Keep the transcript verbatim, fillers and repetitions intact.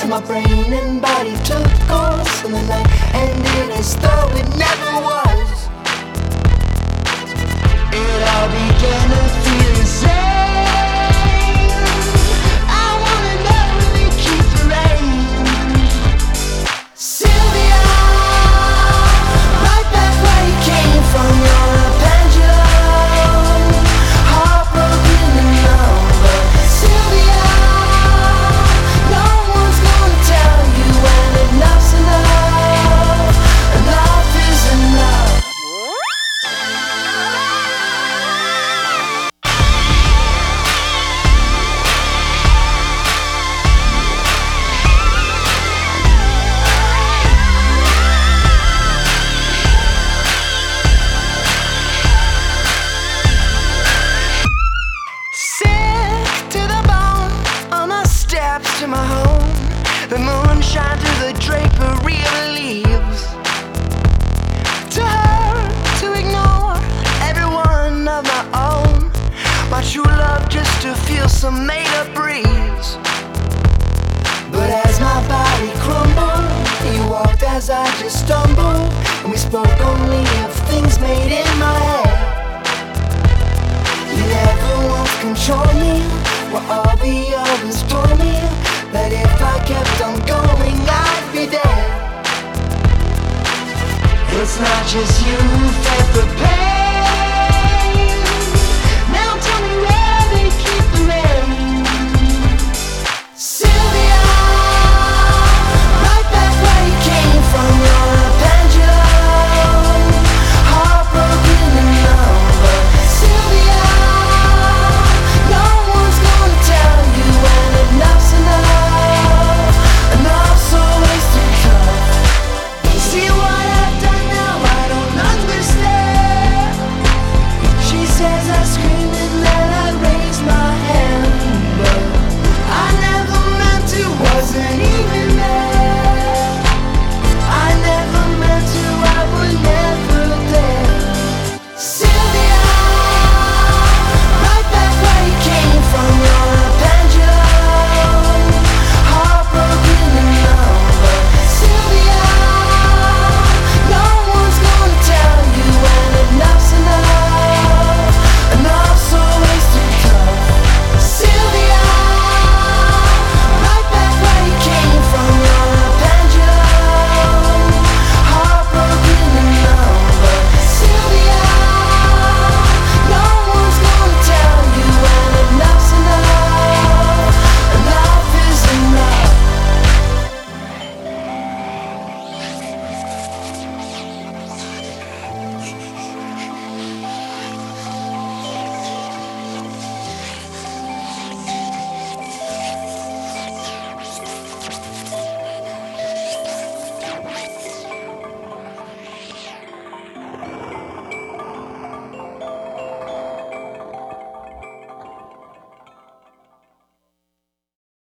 my brain and body took course, and the night ended as though it never was. It all began to feel the same. I wanna know if you keep the rain. Sylvia, right back where you came from. You're a pendulum, heartbroken and numb. But Sylvia, no one's gonna tell you when enough's enough. Enough is enough. Sick to the bone on the steps to my home. The moon shines through the drapery of leaves. To her, to ignore everyone of my own. My true love just to feel some made-up breeze. But as my body crumbled, you walked as I just stumbled, and we spoke only of things made in my head. You never once controlled me, while all the others told me that if I kept on going, I'd be dead. It's not just you who felt the pain.